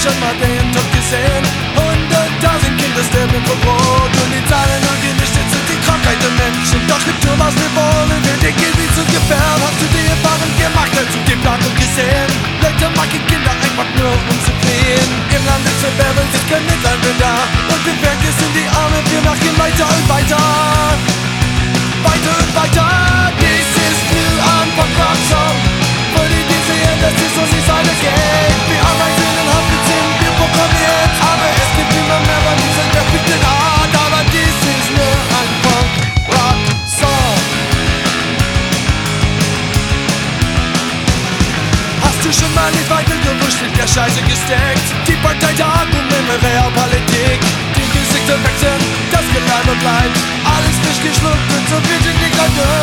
schon mal den Tod gesehen? 100.000 Kinder sterben vor Brot und die Zahlen und die nicht sind die Krankheit der Menschen. Doch wir tun, was wir wollen, wir denken wie zu gefährden. Hast du die Erfahrung gemacht, als du die Planung gesehen? Leute machen Kinder einfach nur um zu fliehen. Im Land ist verwehren, sich kein Mitleid mehr da. Und wir werken es in die Arme, wir machen weiter und weiter. Weiter und weiter. Dies ist nur ein Punk-Rock-Song. Für die sehen, dass es uns nicht weitergeht. Wir arbeiten in Haft, sind wir programmiert. Aber es gibt immer mehr von dieser perfekten Art. Aber dies ist nur ein Punk-Rock-Song. Hast du schon mal nicht weiter gewusst, mit der Scheiße gesteckt? Die Parteitag und immer Realpolitik. Die Gesichter wechseln, das Geleibe bleibt. Alles frisch geschluckt und so wird in die Kreide.